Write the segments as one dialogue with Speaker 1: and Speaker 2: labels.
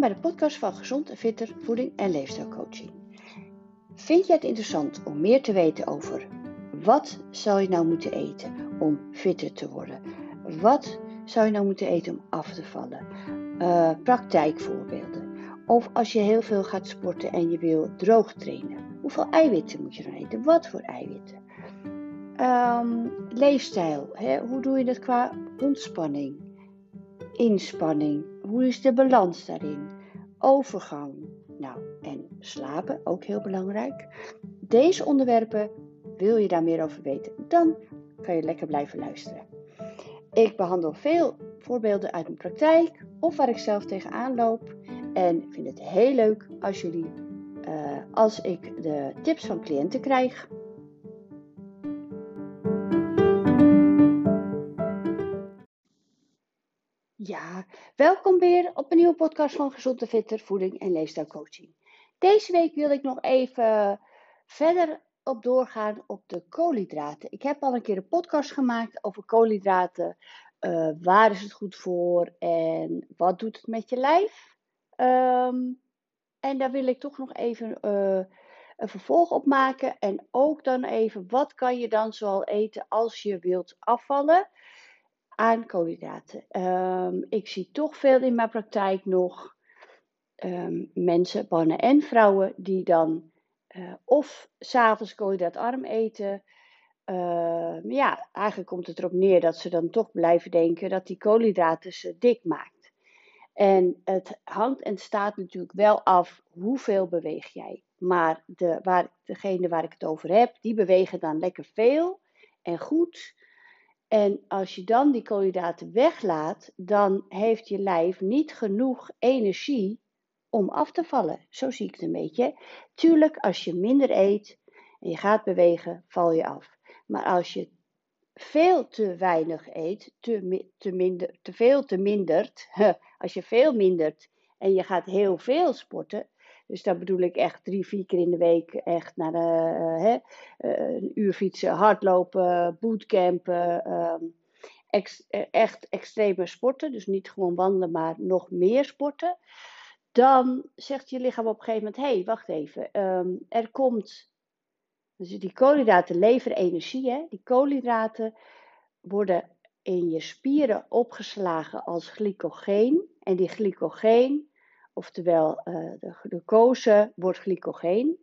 Speaker 1: bij de podcast van Gezond en Fitter Voeding en Leefstijlcoaching. Vind je het interessant om meer te weten over wat zou je nou moeten eten om fitter te worden? Wat zou je nou moeten eten om af te vallen? Praktijkvoorbeelden. Of als je heel veel gaat sporten en je wil droog trainen. Hoeveel eiwitten moet je dan eten? Wat voor eiwitten? Leefstijl. Hoe doe je dat qua ontspanning? Inspanning. Hoe is de balans daarin? Overgang. Nou, en slapen, ook heel belangrijk. Deze onderwerpen, wil je daar meer over weten, dan kan je lekker blijven luisteren. Ik behandel veel voorbeelden uit mijn praktijk of waar ik zelf tegenaan loop. En vind het heel leuk als ik de tips van cliënten krijg. Ja, welkom weer op een nieuwe podcast van Gezond en Fitter Voeding en Leefstijlcoaching. Deze week wil ik nog even verder op doorgaan op de koolhydraten. Ik heb al een keer een podcast gemaakt over koolhydraten. Waar is het goed voor en wat doet het met je lijf? En daar wil ik toch nog even een vervolg op maken. En ook dan even, wat kan je dan zoal eten als je wilt afvallen aan koolhydraten? Ik zie toch veel in mijn praktijk nog mensen, mannen en vrouwen, die dan of 's avonds koolhydraatarm eten. Ja, eigenlijk komt het erop neer dat ze dan toch blijven denken dat die koolhydraten ze dik maakt. En het hangt en staat natuurlijk wel af hoeveel beweeg jij. Maar degene waar ik het over heb, die bewegen dan lekker veel en goed. En als je dan die koolhydraten weglaat, dan heeft je lijf niet genoeg energie om af te vallen. Zo zie ik het een beetje. Tuurlijk, als je minder eet en je gaat bewegen, val je af. Maar als je veel te weinig eet, als je veel mindert en je gaat heel veel sporten, dus dat bedoel ik echt 3-4 keer in de week echt naar een uur fietsen, hardlopen, bootcampen, echt extreme sporten, dus niet gewoon wandelen, maar nog meer sporten. Dan zegt je lichaam op een gegeven moment, hé, wacht even, dus die koolhydraten leveren energie, hè? Die koolhydraten worden in je spieren opgeslagen als glycogeen. En die glycogeen, oftewel de glucose, wordt glycogeen.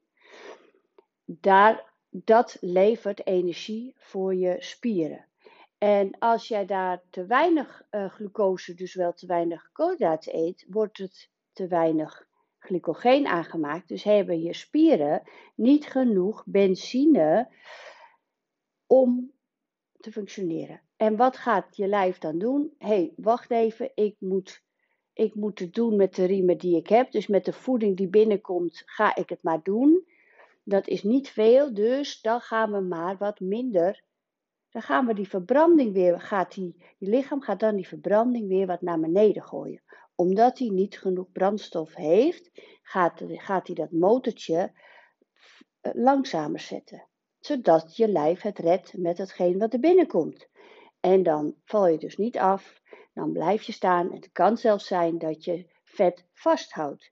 Speaker 1: Dat levert energie voor je spieren. En als jij daar te weinig glucose, dus wel te weinig koolhydraten eet, wordt het te weinig glycogeen aangemaakt. Dus hebben je spieren niet genoeg benzine om te functioneren. En wat gaat je lijf dan doen? Hé, wacht even, ik moet het doen met de riemen die ik heb. Dus met de voeding die binnenkomt, ga ik het maar doen. Dat is niet veel, dus dan gaan we maar wat minder. Dan gaan we die verbranding weer, je lichaam gaat dan die verbranding weer wat naar beneden gooien. Omdat hij niet genoeg brandstof heeft, gaat hij dat motortje langzamer zetten. Zodat je lijf het redt met hetgeen wat er binnenkomt. En dan val je dus niet af, dan blijf je staan. En het kan zelfs zijn dat je vet vasthoudt.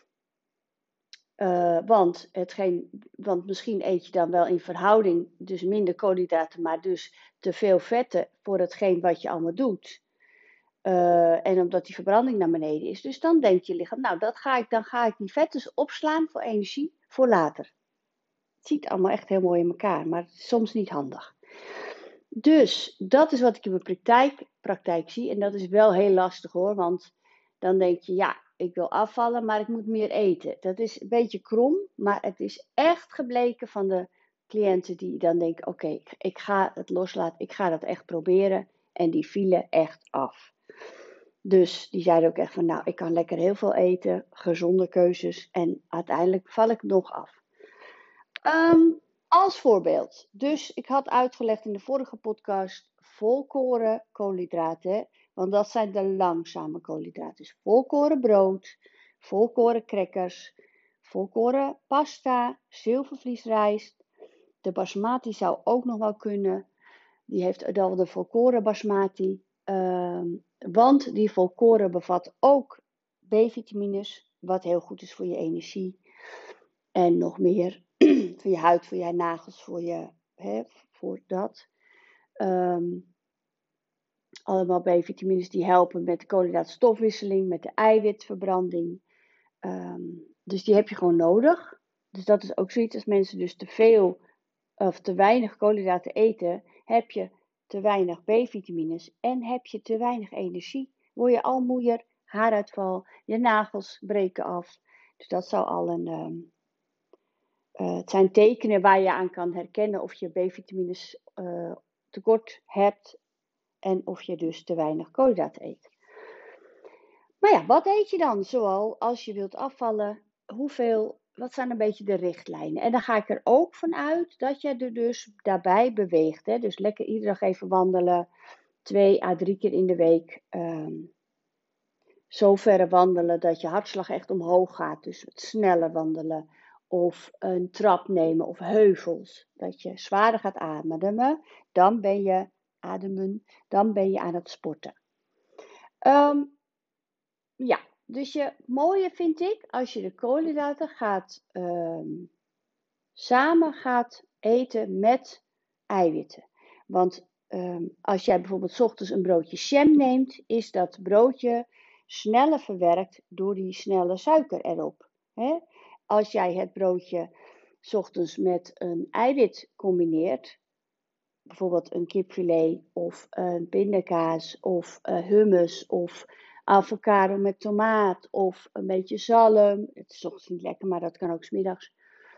Speaker 1: Want misschien eet je dan wel in verhouding dus minder koolhydraten, maar dus te veel vetten voor hetgeen wat je allemaal doet. En omdat die verbranding naar beneden is. Dus dan denkt je lichaam, nou dan ga ik die vetten opslaan voor energie voor later. Het ziet allemaal echt heel mooi in elkaar, maar het is soms niet handig. Dus dat is wat ik in mijn praktijk zie. En dat is wel heel lastig hoor, want dan denk je, ja, ik wil afvallen, maar ik moet meer eten. Dat is een beetje krom, maar het is echt gebleken van de cliënten die dan denken, oké, ik ga het loslaten, ik ga dat echt proberen. En die vielen echt af. Dus die zeiden ook echt van, nou, ik kan lekker heel veel eten, gezonde keuzes en uiteindelijk val ik nog af. Als voorbeeld, dus ik had uitgelegd in de vorige podcast volkoren koolhydraten, want dat zijn de langzame koolhydraten. Dus volkoren brood, volkoren crackers, volkoren pasta, zilvervliesrijst. De basmati zou ook nog wel kunnen. Die heeft dan de volkoren basmati. Want die volkoren bevat ook B-vitamines, wat heel goed is voor je energie. En nog meer voor je huid, voor je nagels, voor dat. Allemaal B-vitamines die helpen met de koolhydraatstofwisseling, met de eiwitverbranding. Dus die heb je gewoon nodig. Dus dat is ook zoiets als mensen dus te veel of te weinig koolhydraten eten, heb je te weinig B-vitamines en heb je te weinig energie. Word je al moeier, haaruitval, je nagels breken af. Dus dat zou al het zijn tekenen waar je aan kan herkennen of je B-vitamines tekort hebt en of je dus te weinig koolhydraten eet. Maar ja, wat eet je dan zoal als je wilt afvallen? Wat zijn een beetje de richtlijnen? En dan ga ik er ook van uit dat je er dus daarbij beweegt. Hè? Dus lekker iedere dag even wandelen, 2 à 3 keer in de week. Zo ver wandelen dat je hartslag echt omhoog gaat. Dus wat sneller wandelen. Of een trap nemen of heuvels. Dat je zwaarder gaat ademen. Dan ben je aan het sporten. Ja, dus je mooie vind ik als je de koolhydraten samen gaat eten met eiwitten. Want als jij bijvoorbeeld 's ochtends een broodje jam neemt, is dat broodje sneller verwerkt door die snelle suiker erop. Hè? Als jij het broodje 's ochtends met een eiwit combineert, bijvoorbeeld een kipfilet of een pindakaas of hummus of avocado met tomaat of een beetje zalm. Het is 's ochtends niet lekker, maar dat kan ook 's middags.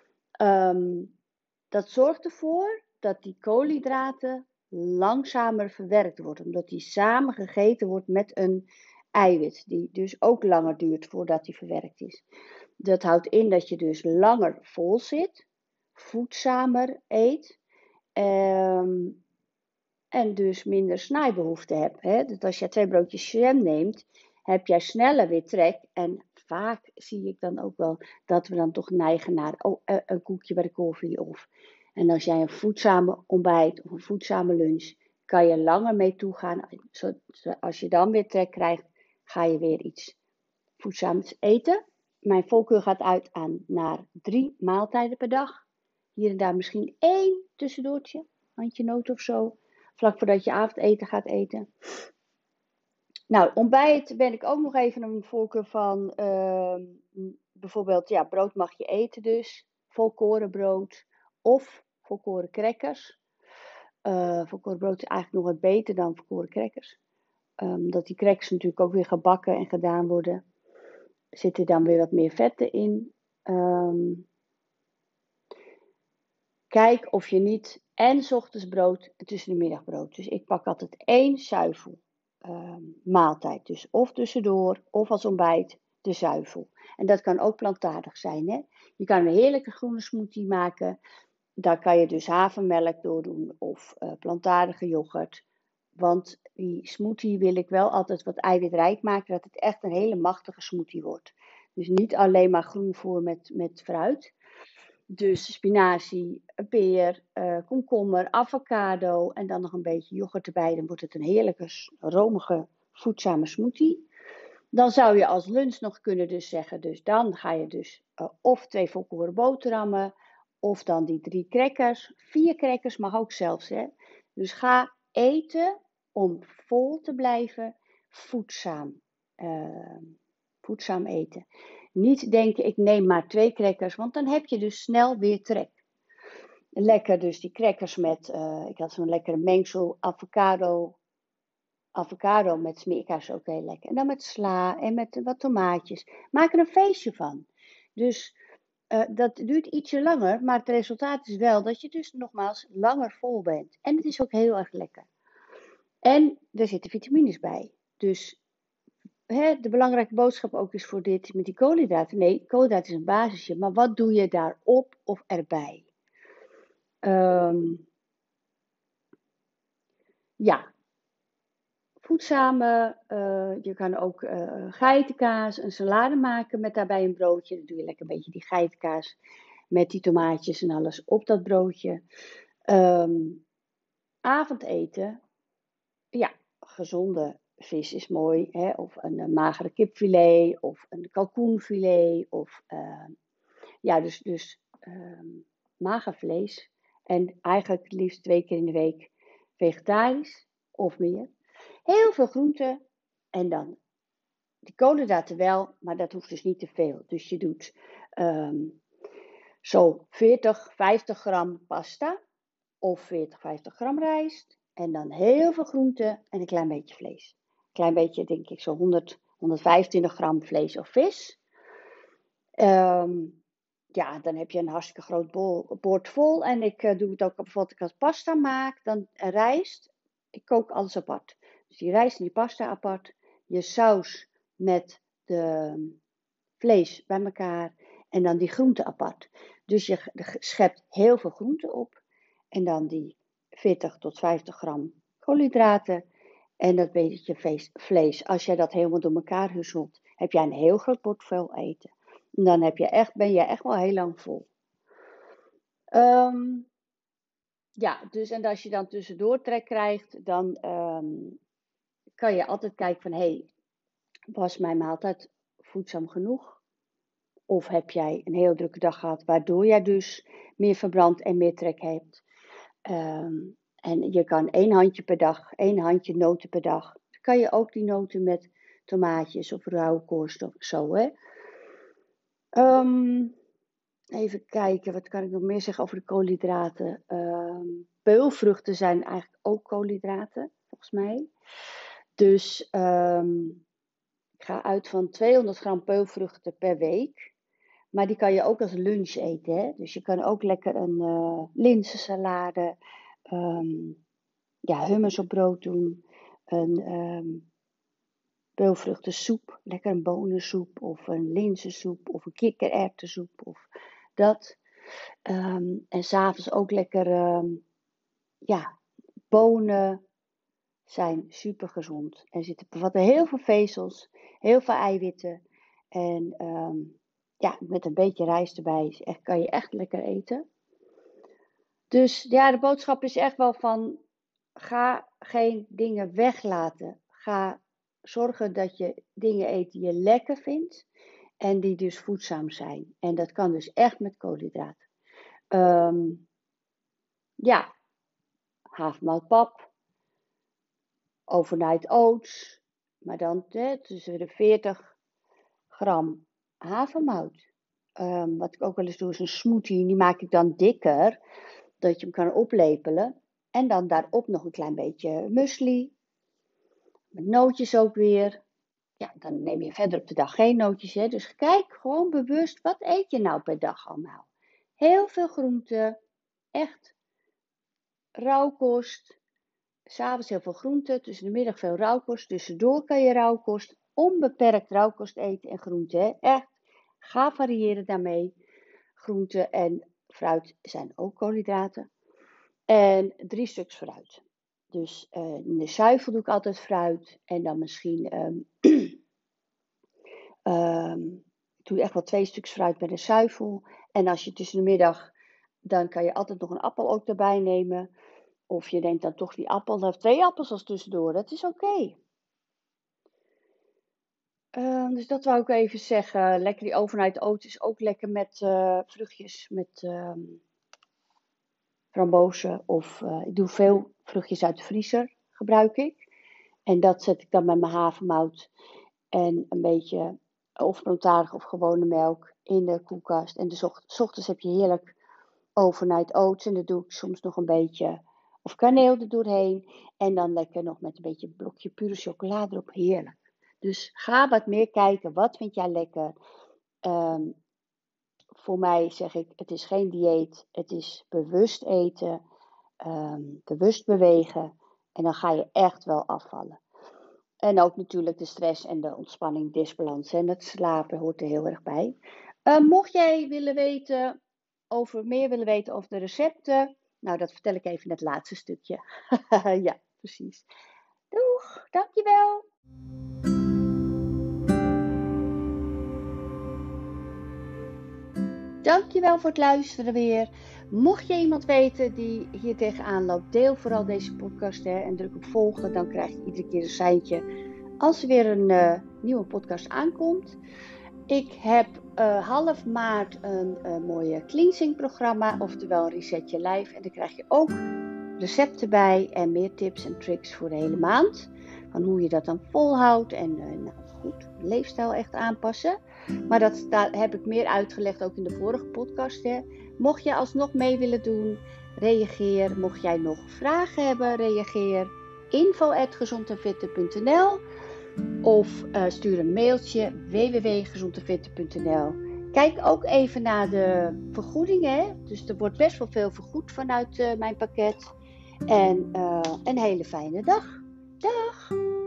Speaker 1: Dat zorgt ervoor dat die koolhydraten langzamer verwerkt worden, omdat die samen gegeten wordt met een eiwit, die dus ook langer duurt voordat die verwerkt is. Dat houdt in dat je dus langer vol zit, voedzamer eet en dus minder snijbehoefte hebt. Hè? Dus als je 2 broodjes jam neemt, heb jij sneller weer trek. En vaak zie ik dan ook wel dat we dan toch neigen naar een koekje bij de koffie. En als jij een voedzame ontbijt of een voedzame lunch, kan je langer mee toegaan. Als je dan weer trek krijgt, ga je weer iets voedzaams eten. Mijn voorkeur gaat uit naar 3 maaltijden per dag. Hier en daar misschien 1 tussendoortje, handje noot of zo. Vlak voordat je avondeten gaat eten. Nou, ontbijt ben ik ook nog even een voorkeur van. Bijvoorbeeld, ja, brood mag je eten dus. Volkorenbrood of volkoren crackers. Volkorenbrood is eigenlijk nog wat beter dan volkoren crackers. Dat die crackers natuurlijk ook weer gebakken en gedaan worden. Zitten dan weer wat meer vetten in. Kijk of je niet en 's ochtends brood en tussen de middag brood. Dus ik pak altijd 1 zuivel maaltijd. Dus of tussendoor of als ontbijt de zuivel. En dat kan ook plantaardig zijn. Hè? Je kan een heerlijke groene smoothie maken. Daar kan je dus havermelk door doen of plantaardige yoghurt. Want die smoothie wil ik wel altijd wat eiwitrijk maken. Dat het echt een hele machtige smoothie wordt. Dus niet alleen maar groenvoer met fruit. Dus spinazie, peer, komkommer, avocado en dan nog een beetje yoghurt erbij. Dan wordt het een heerlijke, romige, voedzame smoothie. Dan zou je als lunch nog kunnen dus zeggen, dus dan ga je dus of 2 volkoren boterhammen, of dan die 3 crackers. 4 crackers mag ook zelfs, hè. Dus ga eten om vol te blijven, voedzaam eten. Niet denken, ik neem maar 2 crackers, want dan heb je dus snel weer trek. Lekker dus die crackers met, ik had zo'n lekkere mengsel avocado met smeerkaas ook heel lekker. En dan met sla en met wat tomaatjes. Maak er een feestje van. Dus dat duurt ietsje langer, maar het resultaat is wel dat je dus nogmaals langer vol bent. En het is ook heel erg lekker. En er zitten vitamines bij. Dus de belangrijke boodschap ook is voor dit met die koolhydraten. Nee, koolhydraten is een basisje, maar wat doe je daarop of erbij? Ja, voedzame, je kan ook geitenkaas, een salade maken met daarbij een broodje. Dan doe je lekker een beetje die geitenkaas met die tomaatjes en alles op dat broodje. Avondeten, ja, gezonde vis is mooi, hè? Of een magere kipfilet of een kalkoenfilet. Of dus mager vlees. En eigenlijk het liefst 2 keer in de week vegetarisch of meer. Heel veel groenten en dan die koolhydraten wel, maar dat hoeft dus niet te veel. Dus je doet zo 40, 50 gram pasta of 40, 50 gram rijst. En dan heel veel groenten en een klein beetje vlees. Een klein beetje, denk ik, zo 100, 125 gram vlees of vis. Dan heb je een hartstikke groot bord vol. En ik doe het ook bijvoorbeeld als ik pasta maak, dan rijst. Ik kook alles apart. Dus die rijst en die pasta apart. Je saus met de vlees bij elkaar. En dan die groenten apart. Dus je schept heel veel groenten op. En dan die 40 tot 50 gram koolhydraten. En dat beetje vlees. Als jij dat helemaal door elkaar husselt, heb jij een heel groot bord vol eten. En dan ben je echt wel heel lang vol. Dus en als je dan tussendoor trek krijgt, dan kan je altijd kijken van, was mijn maaltijd voedzaam genoeg? Of heb jij een heel drukke dag gehad, waardoor jij dus meer verbrandt en meer trek hebt? En je kan 1 handje per dag, 1 handje noten per dag. Dan kan je ook die noten met tomaatjes of rauwkost of zo, hè. Even kijken, wat kan ik nog meer zeggen over de koolhydraten? Peulvruchten zijn eigenlijk ook koolhydraten, volgens mij. Dus ik ga uit van 200 gram peulvruchten per week. Maar die kan je ook als lunch eten, hè? Dus je kan ook lekker een linzensalade, hummus op brood doen, een peulvruchtensoep, lekker een bonensoep of een linzensoep of een kikkererwtensoep of dat. En s'avonds ook lekker, bonen zijn super gezond. En bevatten heel veel vezels, heel veel eiwitten. En met een beetje rijst erbij kan je echt lekker eten. Dus ja, de boodschap is echt wel van, ga geen dingen weglaten. Ga zorgen dat je dingen eet die je lekker vindt. En die dus voedzaam zijn. En dat kan dus echt met koolhydraten. Havermoutpap, overnight oats, maar dan tussen de 40 gram havermout. Wat ik ook wel eens doe is een smoothie, die maak ik dan dikker, dat je hem kan oplepelen. En dan daarop nog een klein beetje muesli, met nootjes ook weer. Ja, dan neem je verder op de dag geen nootjes, hè. Dus kijk gewoon bewust, wat eet je nou per dag allemaal? Heel veel groenten, echt rauwkost. 'S Avonds heel veel groenten, tussen de middag veel rauwkost. Tussendoor kan je rauwkost, onbeperkt rauwkost eten en groenten. Hè? Echt, ga variëren daarmee. Groenten en fruit zijn ook koolhydraten. En 3 stuks fruit. Dus in de zuivel doe ik altijd fruit. En dan misschien, ik doe echt wel 2 stuks fruit bij de zuivel. En als je tussen de middag, dan kan je altijd nog een appel ook erbij nemen. Of je neemt dan toch die appel, of 2 appels als tussendoor. Dat is oké. Dus dat wou ik even zeggen. Lekker die overnight oats is ook lekker met vruchtjes, met frambozen. Of ik doe veel vruchtjes uit de vriezer, gebruik ik. En dat zet ik dan met mijn havermout en een beetje of plantaardig of gewone melk in de koelkast. En 's ochtends heb je heerlijk overnight oats. En dan doe ik soms nog een beetje of kaneel er doorheen. En dan lekker nog met een beetje blokje pure chocolade erop. Heerlijk. Dus ga wat meer kijken. Wat vind jij lekker? Voor mij zeg ik, het is geen dieet. Het is bewust eten. Bewust bewegen. En dan ga je echt wel afvallen. En ook natuurlijk de stress en de ontspanning, disbalans. En het slapen hoort er heel erg bij. Mocht jij meer willen weten over de recepten. Nou, dat vertel ik even in het laatste stukje. Ja, precies. Doeg, dankjewel. Dankjewel voor het luisteren weer. Mocht je iemand weten die hier tegenaan loopt, deel vooral deze podcast en druk op volgen. Dan krijg je iedere keer een seintje als er weer een nieuwe podcast aankomt. Ik heb half maart een mooie cleansing programma, oftewel Reset Je Lijf. En daar krijg je ook recepten bij en meer tips en tricks voor de hele maand. Van hoe je dat dan volhoudt en goed, leefstijl echt aanpassen. Maar daar heb ik meer uitgelegd ook in de vorige podcast. Hè. Mocht je alsnog mee willen doen, reageer. Mocht jij nog vragen hebben, reageer. info@gezondenfitter.nl of stuur een mailtje www.gezondenfitter.nl. Kijk ook even naar de vergoedingen. Dus er wordt best wel veel vergoed vanuit mijn pakket. En een hele fijne dag. Dag!